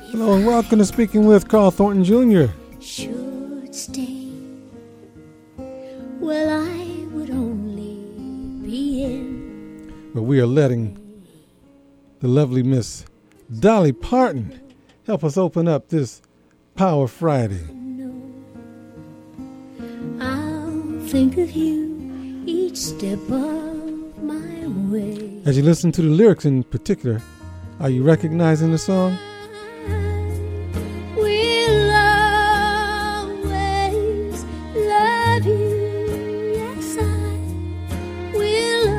Hello and welcome to Speaking with Carl Thornton Jr. Should stay. Well, I would only be in. But we are letting the lovely Miss Dolly Parton help us open up this Power Friday. I'll think of you each step of my way. As you listen to the lyrics in particular, are you recognizing the song? We'll always love you. Yes, I will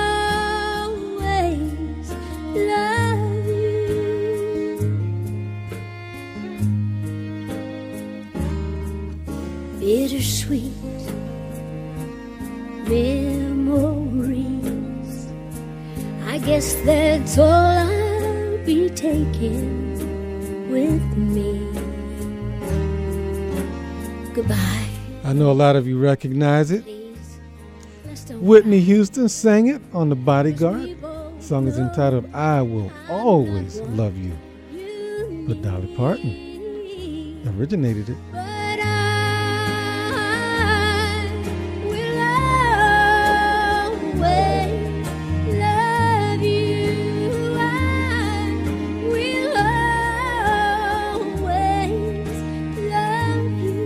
always love you. Bittersweet memories, I guess that's all I'll be taking with me. Goodbye. I know a lot of you recognize it. Please, let's don't Whitney Houston sang it on The Bodyguard. The song is entitled I Will Always Love You. But Dolly Parton originated it. But I will always love you. I will always love you.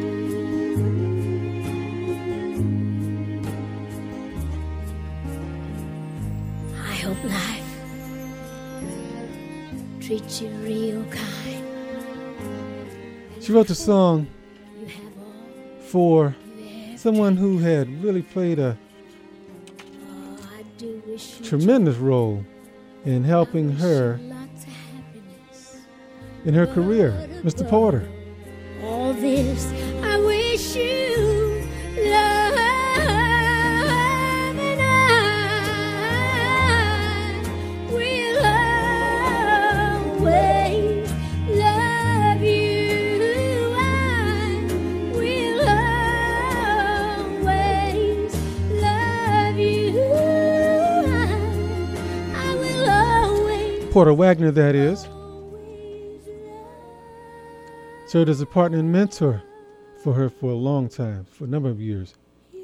I hope life treats you real kind. She wrote the song You have all for you ever someone who had really played a I do wish you tremendous role in helping her lots of happiness. in her career, Mr. Porter. All this I wish you love, and I will always love you. I will always love you. I will always. Porter Wagner, that is, served as a partner and mentor for her for a long time, for a number of years,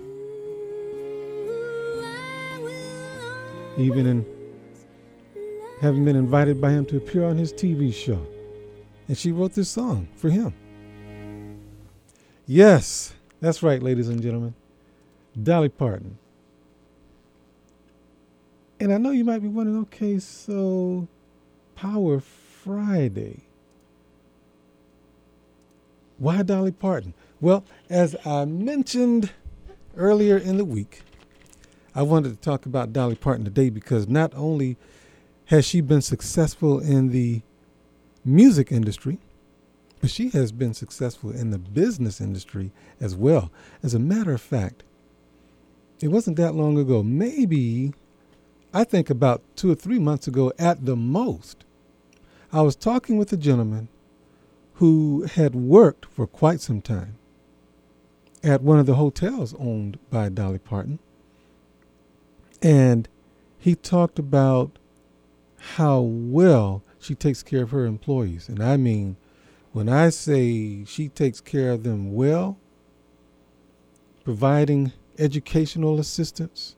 even in having been invited by him to appear on his TV show. And she wrote this song for him. Yes, that's right, ladies and gentlemen, Dolly Parton. And I know you might be wondering, okay, so Power Friday. Why Dolly Parton? Well, as I mentioned earlier in the week, I wanted to talk about Dolly Parton today because not only has she been successful in the music industry, but she has been successful in the business industry as well. As a matter of fact, it wasn't that long ago, maybe I think about 2 or 3 months ago at the most, I was talking with a gentleman who had worked for quite some time at one of the hotels owned by Dolly Parton. And he talked about how well she takes care of her employees. And I mean, when I say she takes care of them well, providing educational assistance,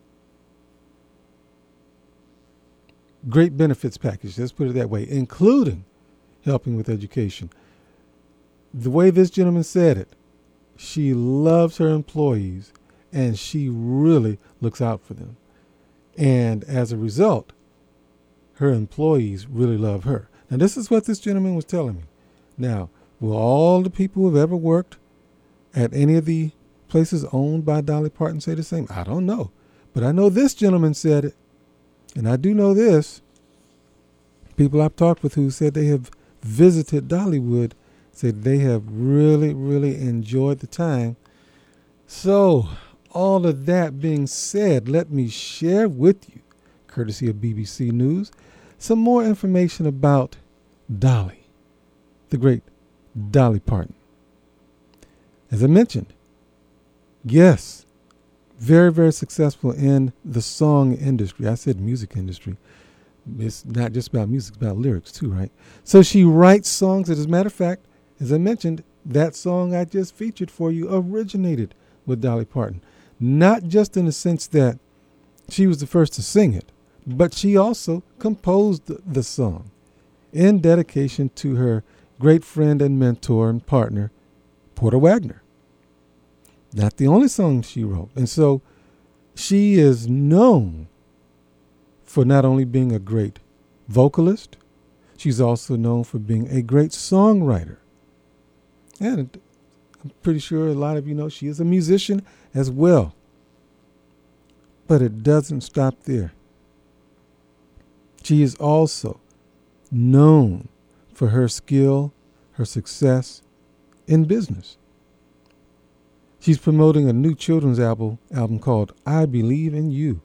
great benefits package, let's put it that way, including helping with education. The way this gentleman said it, she loves her employees and she really looks out for them. And as a result, her employees really love her. Now, this is what this gentleman was telling me. Now, will all the people who have ever worked at any of the places owned by Dolly Parton say the same? I don't know. But I know this gentleman said it. And I do know this. People I've talked with who said they have visited Dollywood said they have really, really enjoyed the time. So, all of that being said, let me share with you, courtesy of BBC News, some more information about Dolly, the great Dolly Parton. As I mentioned, yes, very, very successful in the song industry. I said music industry. It's not just about music, it's about lyrics too, right? So she writes songs. As a matter of fact, as I mentioned, that song I just featured for you originated with Dolly Parton. Not just in the sense that she was the first to sing it, but she also composed the song in dedication to her great friend and mentor and partner, Porter Wagoner. Not the only song she wrote. And so she is known for not only being a great vocalist, she's also known for being a great songwriter. And I'm pretty sure a lot of you know she is a musician as well. But it doesn't stop there. She is also known for her skill, her success in business. She's promoting a new children's album called I Believe in You.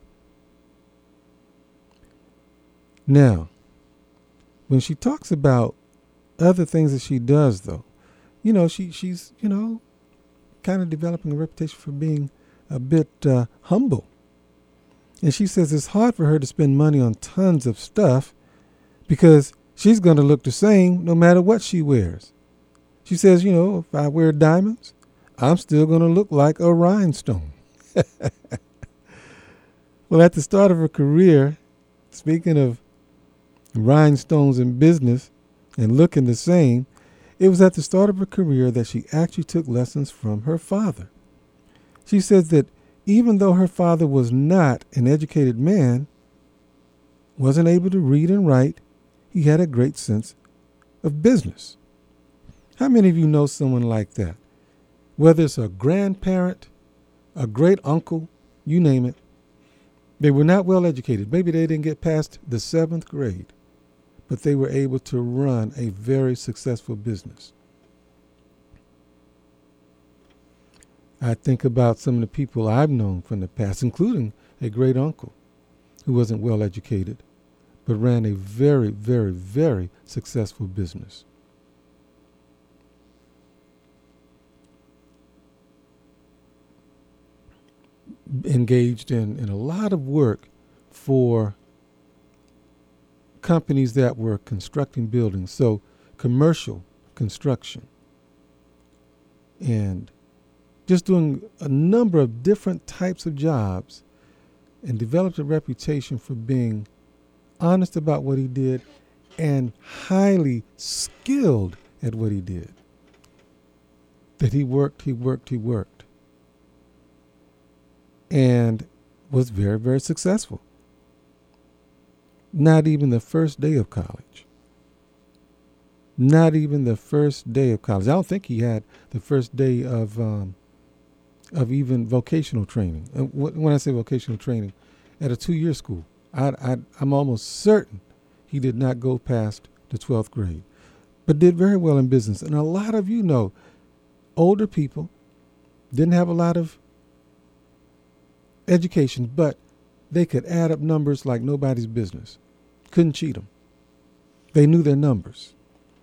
Now, when she talks about other things that she does, though, you know, she's, you know, kind of developing a reputation for being a bit humble. And she says it's hard for her to spend money on tons of stuff because she's going to look the same no matter what she wears. She says, you know, if I wear diamonds, I'm still going to look like a rhinestone. Well, at the start of her career, speaking of rhinestones in business and looking the same, it was at the start of her career that she actually took lessons from her father. She says that even though her father was not an educated man, wasn't able to read and write, he had a great sense of business. How many of you know someone like that? Whether it's a grandparent, a great uncle, you name it, they were not well educated. Maybe they didn't get past the 7th grade, but they were able to run a very successful business. I think about some of the people I've known from the past, including a great uncle who wasn't well educated, but ran a very, very, very successful business. Engaged in a lot of work for companies that were constructing buildings, so commercial construction, and just doing a number of different types of jobs, and developed a reputation for being honest about what he did and highly skilled at what he did. That he worked, and was very, very successful. Not even the first day of college. Not even the first day of college. I don't think he had the first day of even vocational training. When I say vocational training, at a 2-year school, I'm almost certain he did not go past the 12th grade, but did very well in business. And a lot of you know, older people didn't have a lot of education, but they could add up numbers like nobody's business. Couldn't cheat them. They knew their numbers.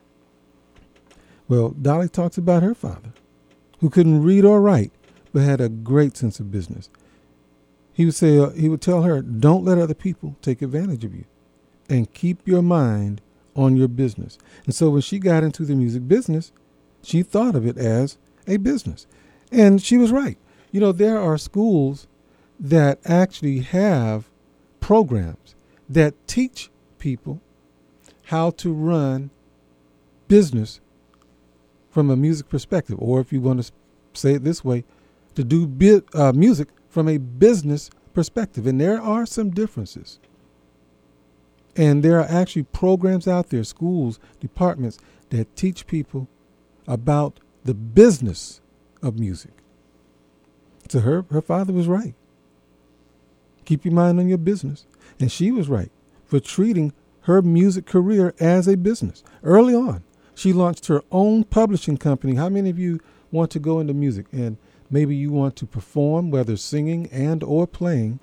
Well, Dolly talks about her father, who couldn't read or write, but had a great sense of business. He would say, he would tell her, don't let other people take advantage of you, and keep your mind on your business. And so when she got into the music business, she thought of it as a business. And she was right. You know, there are schools that actually have programs that teach people how to run business from a music perspective, or if you want to say it this way, to do music from a business perspective. And there are some differences. And there are actually programs out there, schools, departments, that teach people about the business of music. So her father was right. Keep your mind on your business. And she was right for treating her music career as a business. Early on, she launched her own publishing company. How many of you want to go into music and maybe you want to perform, whether singing and or playing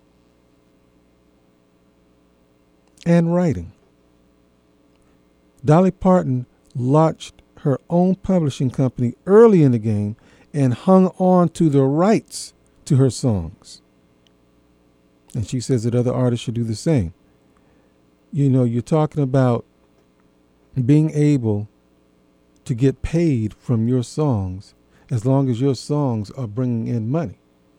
and writing? Dolly Parton launched her own publishing company early in the game and hung on to the rights to her songs. And she says that other artists should do the same. You're talking about being able to get paid from your songs as long as your songs are bringing in money.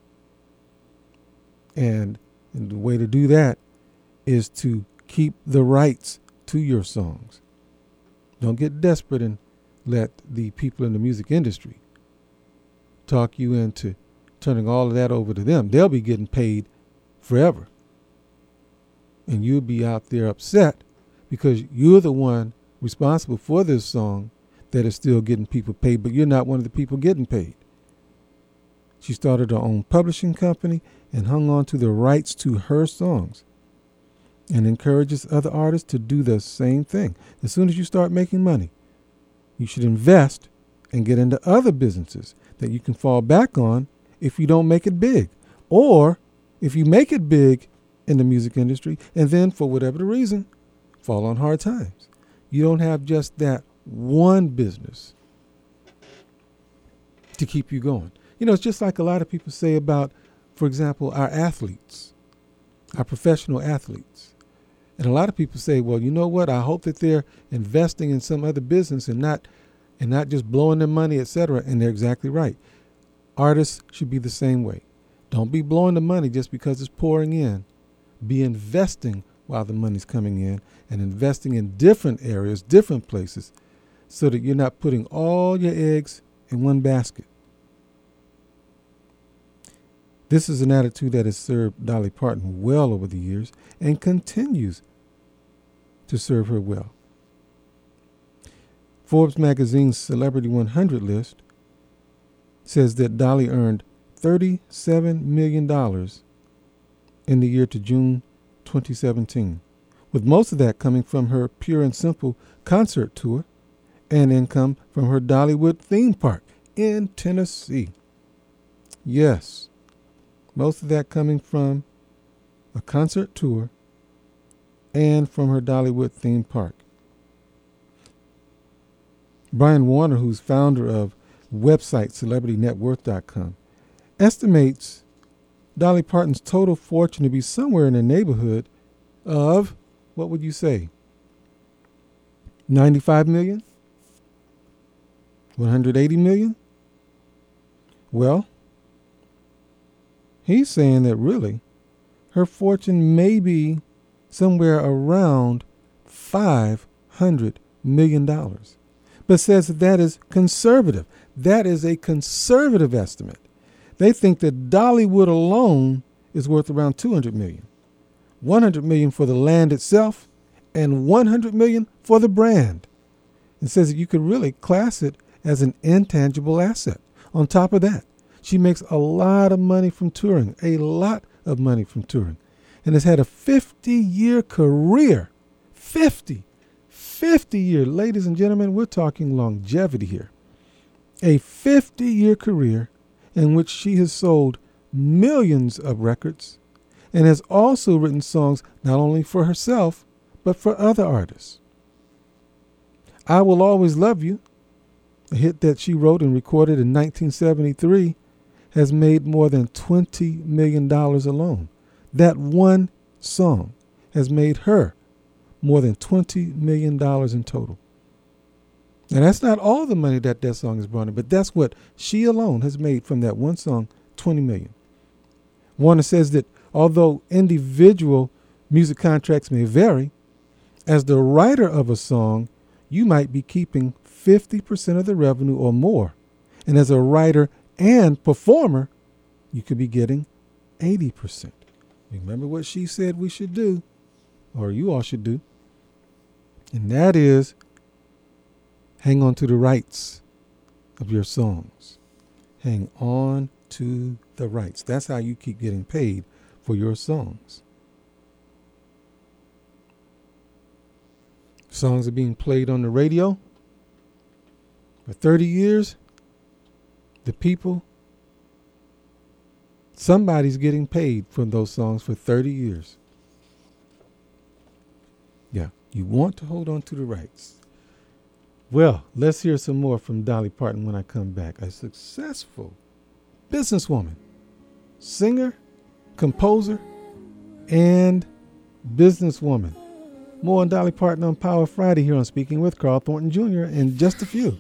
And the way to do that is to keep the rights to your songs. Don't get desperate and let the people in the music industry talk you into turning all of that over to them. They'll be getting paid forever. And you'll be out there upset because you're the one responsible for this song that is still getting people paid, but you're not one of the people getting paid. She started her own publishing company and hung on to the rights to her songs and encourages other artists to do the same thing. As soon as you start making money, you should invest and get into other businesses that you can fall back on if you don't make it big. Or if you make it big in the music industry and then for whatever the reason, fall on hard times. You don't have just that one business to keep you going. It's just like a lot of people say about, for example, our athletes, our professional athletes. And a lot of people say, well, you know what? I hope that they're investing in some other business and not just blowing their money, etc. And they're exactly right. Artists should be the same way. Don't be blowing the money just because it's pouring in. Be investing while the money's coming in and investing in different areas, different places, so that you're not putting all your eggs in one basket. This is an attitude that has served Dolly Parton well over the years and continues to serve her well. Forbes magazine's Celebrity 100 list says that Dolly earned $37 million in the year to June 2017, with most of that coming from her Pure and Simple concert tour and income from her Dollywood theme park in Tennessee. Yes, most of that coming from a concert tour and from her Dollywood theme park. Brian Warner, who's founder of website CelebrityNetWorth.com, estimates Dolly Parton's total fortune to be somewhere in the neighborhood of, what would you say, 95 million? 180 million? Well, he's saying that really her fortune may be somewhere around $500 million, but says that is conservative. That is a conservative estimate. They think that Dollywood alone is worth around $200 million. $100 million for the land itself and $100 million for the brand. And says that you could really class it as an intangible asset. On top of that, she makes a lot of money from touring, and has had a 50-year career. 50-year, ladies and gentlemen, we're talking longevity here. A 50-year career in which she has sold millions of records and has also written songs not only for herself, but for other artists. I Will Always Love You, a hit that she wrote and recorded in 1973, has made more than $20 million alone. That one song has made her more than $20 million in total. And that's not all the money that song has brought in, but that's what she alone has made from that one song, $20 million. Warner says that although individual music contracts may vary, as the writer of a song, you might be keeping 50% of the revenue or more. And as a writer and performer, you could be getting 80%. Remember what she said we should do, or you all should do, and that is hang on to the rights of your songs. Hang on to the rights. That's how you keep getting paid for your songs. Songs are being played on the radio for 30 years. The people, somebody's getting paid from those songs for 30 years. Yeah, you want to hold on to the rights. Well, let's hear some more from Dolly Parton when I come back. A successful businesswoman, singer, composer, and businesswoman. More on Dolly Parton on Power Friday here on Speaking with Carl Thornton Jr. in just a few.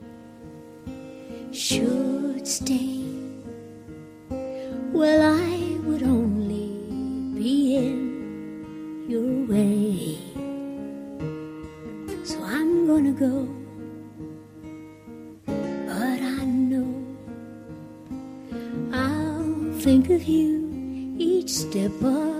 Should stay. Well, I would only be in your way. So I'm gonna go. But I know I'll think of you each step of